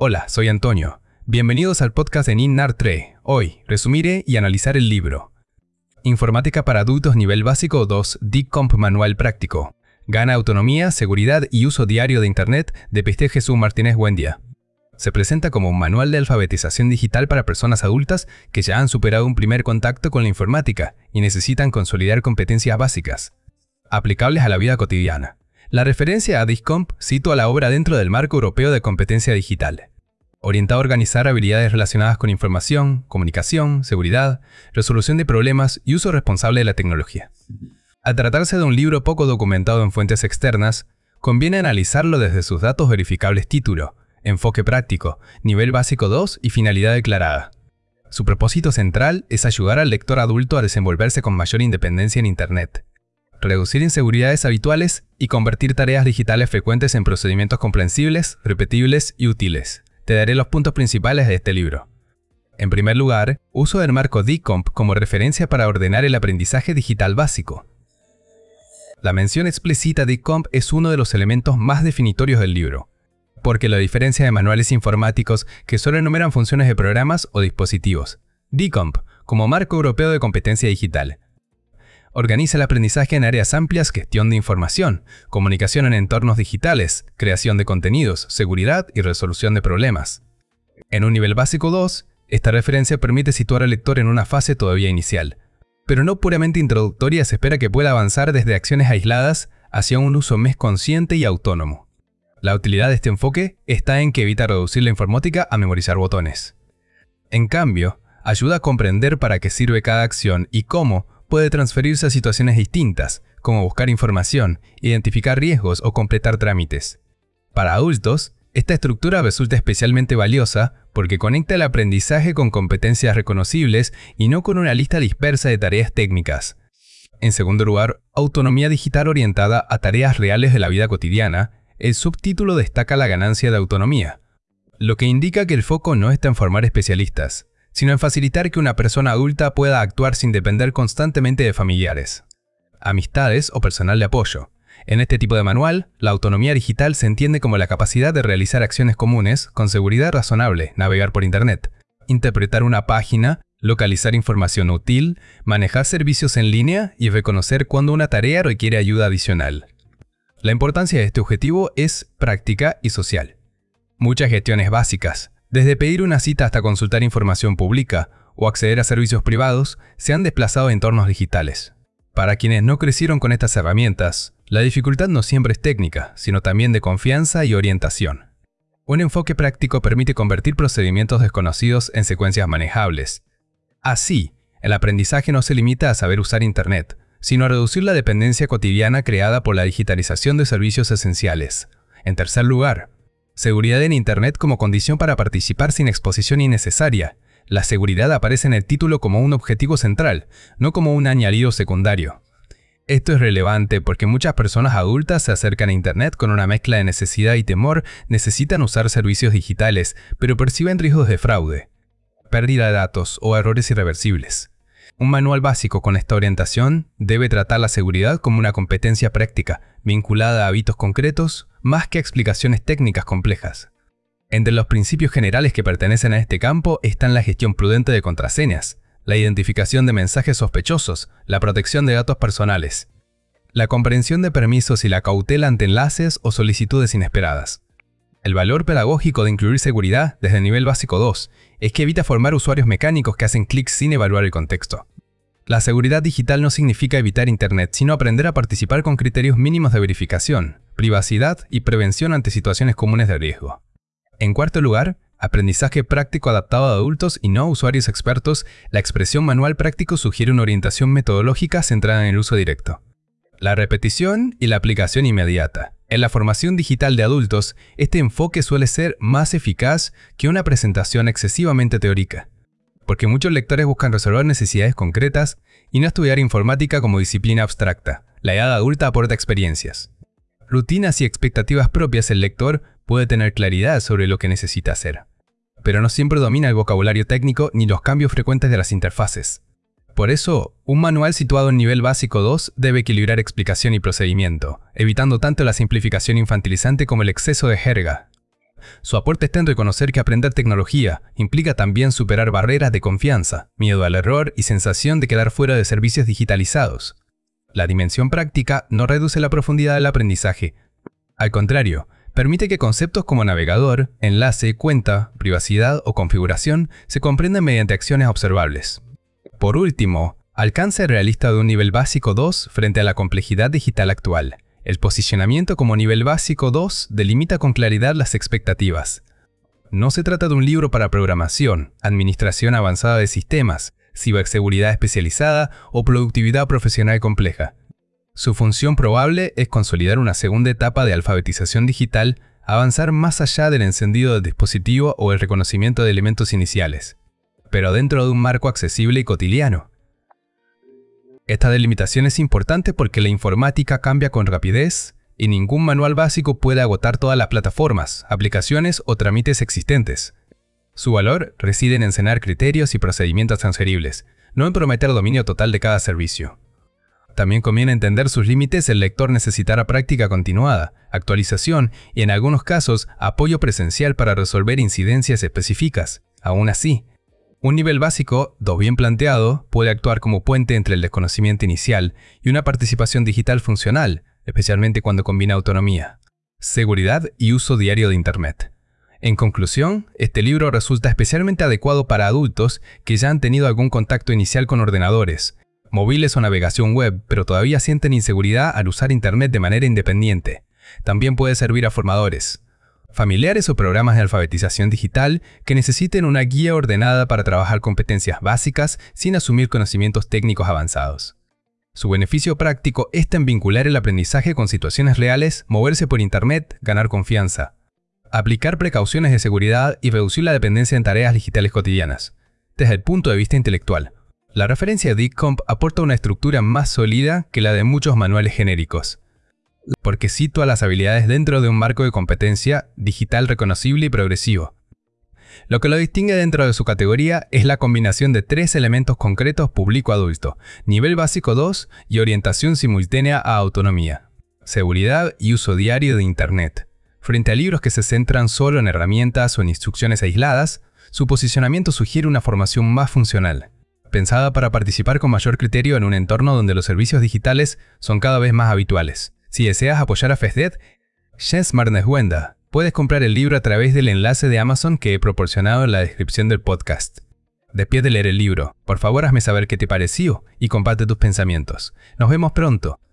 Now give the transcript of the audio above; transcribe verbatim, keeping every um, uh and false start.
Hola, soy Antonio. Bienvenidos al podcast de NINAR-TRE. Hoy, resumiré y analizar el libro Informática para Adultos Nivel Básico dos D COMP Manual Práctico. Gana autonomía, seguridad y uso diario de Internet de P. Jesús Martínez Buendia. Se presenta como un manual de alfabetización digital para personas adultas que ya han superado un primer contacto con la informática y necesitan consolidar competencias básicas, aplicables a la vida cotidiana. La referencia a D COMP sitúa la obra dentro del marco europeo de competencia digital, orientado a organizar habilidades relacionadas con información, comunicación, seguridad, resolución de problemas y uso responsable de la tecnología. Al tratarse de un libro poco documentado en fuentes externas, conviene analizarlo desde sus datos verificables: título, enfoque práctico, nivel básico dos y finalidad declarada. Su propósito central es ayudar al lector adulto a desenvolverse con mayor independencia en Internet, reducir inseguridades habituales y convertir tareas digitales frecuentes en procedimientos comprensibles, repetibles y útiles. Te daré los puntos principales de este libro. En primer lugar, uso del marco D COMP como referencia para ordenar el aprendizaje digital básico. La mención explícita de D COMP es uno de los elementos más definitorios del libro, porque la diferencia de manuales informáticos que solo enumeran funciones de programas o dispositivos. D COMP, como marco europeo de competencia digital, organiza el aprendizaje en áreas amplias: gestión de información, comunicación en entornos digitales, creación de contenidos, seguridad y resolución de problemas. En un nivel básico dos, esta referencia permite situar al lector en una fase todavía inicial, pero no puramente introductoria. Se espera que pueda avanzar desde acciones aisladas hacia un uso más consciente y autónomo. La utilidad de este enfoque está en que evita reducir la informática a memorizar botones. En cambio, ayuda a comprender para qué sirve cada acción y cómo puede transferirse a situaciones distintas, como buscar información, identificar riesgos o completar trámites. Para adultos, esta estructura resulta especialmente valiosa porque conecta el aprendizaje con competencias reconocibles y no con una lista dispersa de tareas técnicas. En segundo lugar, autonomía digital orientada a tareas reales de la vida cotidiana. El subtítulo destaca la ganancia de autonomía, lo que indica que el foco no está en formar especialistas, sino en facilitar que una persona adulta pueda actuar sin depender constantemente de familiares, amistades o personal de apoyo. En este tipo de manual, la autonomía digital se entiende como la capacidad de realizar acciones comunes con seguridad razonable: navegar por Internet, interpretar una página, localizar información útil, manejar servicios en línea y reconocer cuando una tarea requiere ayuda adicional. La importancia de este objetivo es práctica y social. Muchas gestiones básicas, desde pedir una cita hasta consultar información pública o acceder a servicios privados, se han desplazado a entornos digitales. Para quienes no crecieron con estas herramientas, la dificultad no siempre es técnica, sino también de confianza y orientación. Un enfoque práctico permite convertir procedimientos desconocidos en secuencias manejables. Así, el aprendizaje no se limita a saber usar Internet, sino a reducir la dependencia cotidiana creada por la digitalización de servicios esenciales. En tercer lugar, seguridad en Internet como condición para participar sin exposición innecesaria. La seguridad aparece en el título como un objetivo central, no como un añadido secundario. Esto es relevante porque muchas personas adultas se acercan a Internet con una mezcla de necesidad y temor. Necesitan usar servicios digitales, pero perciben riesgos de fraude, pérdida de datos o errores irreversibles. Un manual básico con esta orientación debe tratar la seguridad como una competencia práctica, vinculada a hábitos concretos, más que a explicaciones técnicas complejas. Entre los principios generales que pertenecen a este campo están la gestión prudente de contraseñas, la identificación de mensajes sospechosos, la protección de datos personales, la comprensión de permisos y la cautela ante enlaces o solicitudes inesperadas. El valor pedagógico de incluir seguridad desde el nivel básico dos es que evita formar usuarios mecánicos que hacen clics sin evaluar el contexto. La seguridad digital no significa evitar Internet, sino aprender a participar con criterios mínimos de verificación, privacidad y prevención ante situaciones comunes de riesgo. En cuarto lugar, aprendizaje práctico adaptado a adultos y no a usuarios expertos. La expresión manual práctico sugiere una orientación metodológica centrada en el uso directo, la repetición y la aplicación inmediata. En la formación digital de adultos, este enfoque suele ser más eficaz que una presentación excesivamente teórica, porque muchos lectores buscan resolver necesidades concretas y no estudiar informática como disciplina abstracta. La edad adulta aporta experiencias, rutinas y expectativas propias. El lector puede tener claridad sobre lo que necesita hacer, pero no siempre domina el vocabulario técnico ni los cambios frecuentes de las interfaces. Por eso, un manual situado en nivel básico dos debe equilibrar explicación y procedimiento, evitando tanto la simplificación infantilizante como el exceso de jerga. Su aporte está en reconocer que aprender tecnología implica también superar barreras de confianza, miedo al error y sensación de quedar fuera de servicios digitalizados. La dimensión práctica no reduce la profundidad del aprendizaje. Al contrario, permite que conceptos como navegador, enlace, cuenta, privacidad o configuración se comprendan mediante acciones observables. Por último, alcance realista de un nivel básico dos frente a la complejidad digital actual. El posicionamiento como nivel básico dos delimita con claridad las expectativas. No se trata de un libro para programación, administración avanzada de sistemas, ciberseguridad especializada o productividad profesional compleja. Su función probable es consolidar una segunda etapa de alfabetización digital, avanzar más allá del encendido del dispositivo o el reconocimiento de elementos iniciales, pero dentro de un marco accesible y cotidiano. Esta delimitación es importante porque la informática cambia con rapidez y ningún manual básico puede agotar todas las plataformas, aplicaciones o trámites existentes. Su valor reside en enseñar criterios y procedimientos transferibles, no en prometer dominio total de cada servicio. También conviene entender sus límites. El lector necesitará práctica continuada, actualización y en algunos casos apoyo presencial para resolver incidencias específicas. Aún así, un nivel básico, dos bien planteado, puede actuar como puente entre el desconocimiento inicial y una participación digital funcional, especialmente cuando combina autonomía, seguridad y uso diario de Internet. En conclusión, este libro resulta especialmente adecuado para adultos que ya han tenido algún contacto inicial con ordenadores, móviles o navegación web, pero todavía sienten inseguridad al usar Internet de manera independiente. También puede servir a formadores, familiares o programas de alfabetización digital que necesiten una guía ordenada para trabajar competencias básicas sin asumir conocimientos técnicos avanzados. Su beneficio práctico está en vincular el aprendizaje con situaciones reales, moverse por Internet, ganar confianza, aplicar precauciones de seguridad y reducir la dependencia en tareas digitales cotidianas. Desde el punto de vista intelectual, la referencia de DICOMP aporta una estructura más sólida que la de muchos manuales genéricos, porque sitúa las habilidades dentro de un marco de competencia digital reconocible y progresivo. Lo que lo distingue dentro de su categoría es la combinación de tres elementos concretos público-adulto, nivel básico dos y orientación simultánea a autonomía, seguridad y uso diario de Internet. Frente a libros que se centran solo en herramientas o en instrucciones aisladas, su posicionamiento sugiere una formación más funcional, pensada para participar con mayor criterio en un entorno donde los servicios digitales son cada vez más habituales. Si deseas apoyar a FESDET, Shensmarneswenda, puedes comprar el libro a través del enlace de Amazon que he proporcionado en la descripción del podcast. Después de leer el libro, por favor hazme saber qué te pareció y comparte tus pensamientos. Nos vemos pronto.